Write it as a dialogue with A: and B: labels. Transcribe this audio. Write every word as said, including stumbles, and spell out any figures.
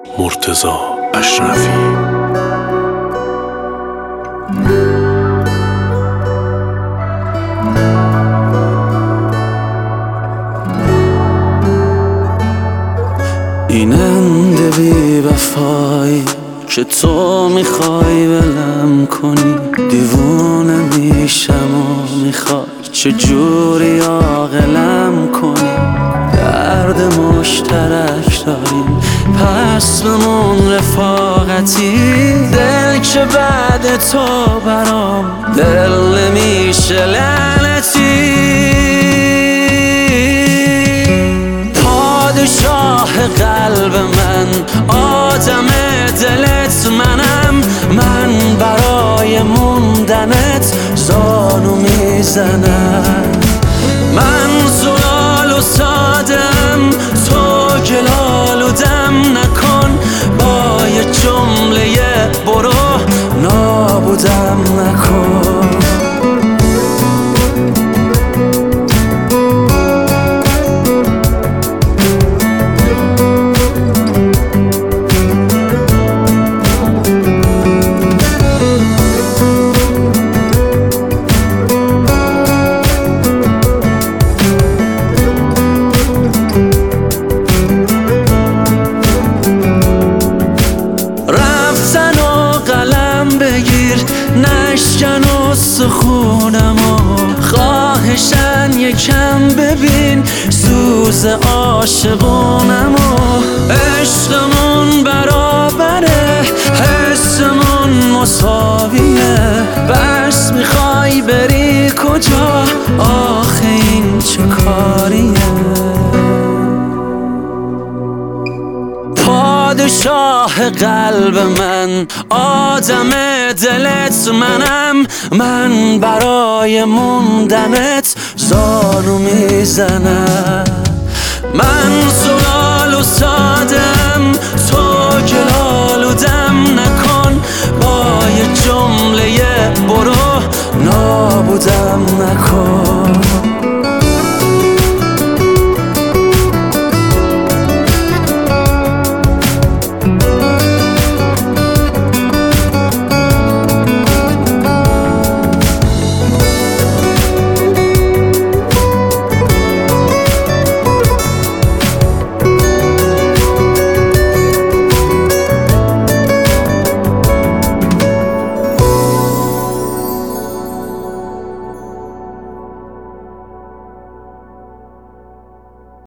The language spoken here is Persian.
A: مرتضی اشرفی.
B: این اند بی وفایی که تو میخوای ولم کنی، دیوونه میشم و میخوای چجوری عاقلم کنی. درد مشترک داریم پس بمون رفاقتی، دل که بعد تو برام دل نمیشه لعنتی. پادشاه قلب من، آدم دلت منم، من برای موندنت زانو میزنم. من زلال و سادم، تو گلالودم نکن، با یه جمله برو نابودم نکن. نشکن استخونمو، خواهشن یکم ببین سوز عاشقونمو. عشقمون برابره، حسمون مساویه، بس میخوای بری کجا؟ آخه این چه کاریه؟ پادشاه قلب من، آدم دلت منم، من برای موندنت زانو میزنم. من